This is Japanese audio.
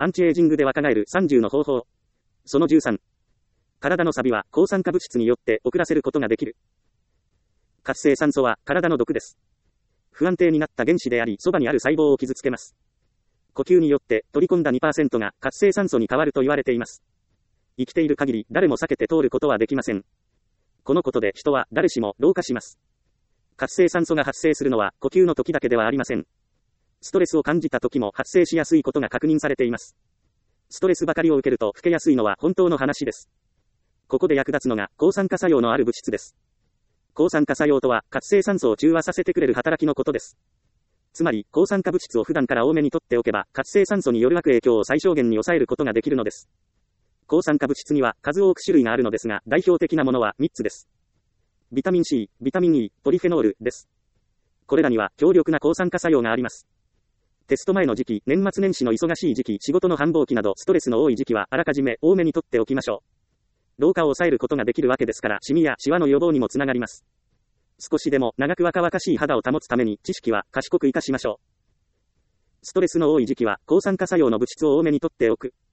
アンチエイジングで若返る30の方法。その13。体の錆は抗酸化物質によって遅らせることができる。活性酸素は体の毒です。不安定になった原子であり、そばにある細胞を傷つけます。呼吸によって取り込んだ 2% が活性酸素に変わると言われています。生きている限り誰も避けて通ることはできません。このことで人は誰しも老化します。活性酸素が発生するのは呼吸の時だけではありません。ストレスを感じた時も発生しやすいことが確認されています。ストレスばかりを受けると老けやすいのは本当の話です。ここで役立つのが抗酸化作用のある物質です。抗酸化作用とは活性酸素を中和させてくれる働きのことです。つまり抗酸化物質を普段から多めに取っておけば活性酸素による悪影響を最小限に抑えることができるのです。抗酸化物質には数多く種類があるのですが、代表的なものは3つです。ビタミン C、ビタミン E、ポリフェノールです。これらには強力な抗酸化作用があります。テスト前の時期、年末年始の忙しい時期、仕事の繁忙期などストレスの多い時期はあらかじめ多めに取っておきましょう。老化を抑えることができるわけですから、シミやシワの予防にもつながります。少しでも長く若々しい肌を保つために知識は賢く活かしましょう。ストレスの多い時期は抗酸化作用の物質を多めに取っておく。